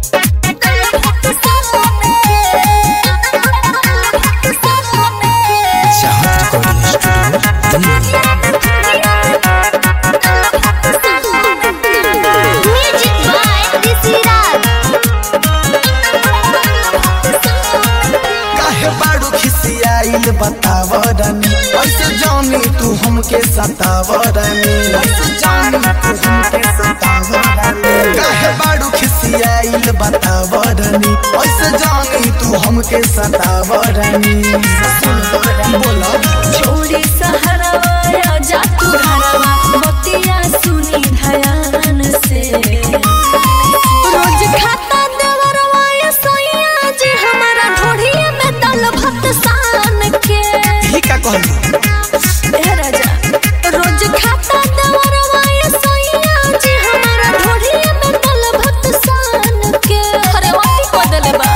बतावरनी ऐसे जानी तू हमके सतावरनी ऐसे जानी तू हमके सतावरनी काहे बाड़ू खिसियाइल बतावरनी ऐसे जानी तू हमके सतावरनी बोला छोड़ी सहरवा जा तू घरवा बतिया सुनी ध्यान से रोज खाता देवरवा ये सोया जे हमारा ढोढ़िए में दाल भात सान के ही का कहली ए राजा रोज खाता देवरवा ये सोया जे हमारा ढोढ़िए में दाल भात सान के अरे वाटी को देले बा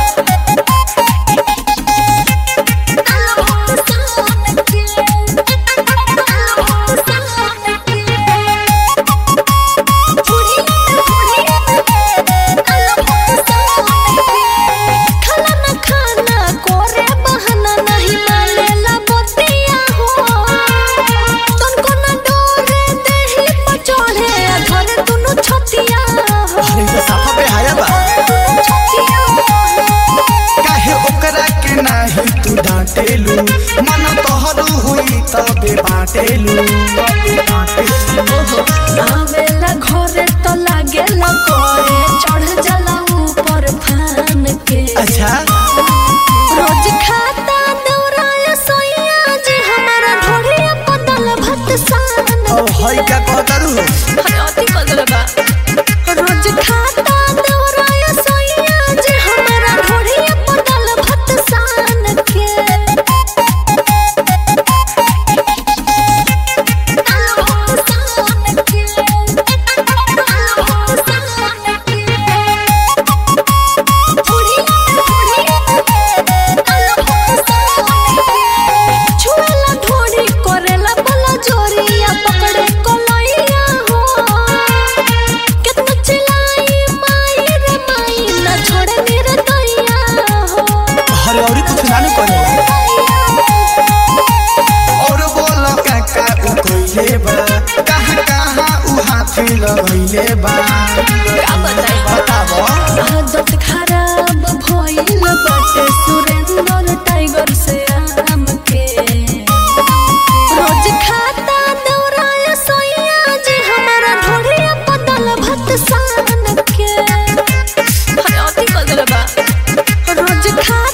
डांटेलू मन तोहर हुई तबे बाटेलू आवेला घरे तो लागेला करे चढ़ जाला ऊपर फान के अच्छा रोज खाता दौराया सोया जे हमारा ढोढ़िया बदल भात सान ओ हई का कहतरू अरे अति कदर बा रोज खाता दौराया सोया जे हमारा ढोढ़िया बदल भात सान के लगैले बा का बताबो आदत खराब भइल बाटे सुरेंद्र टाइगर से आम के रोज खाता दौराया सोया जे हमारा ढोढ़िया बदल भात सान के अरे अति कदर बा रोज खा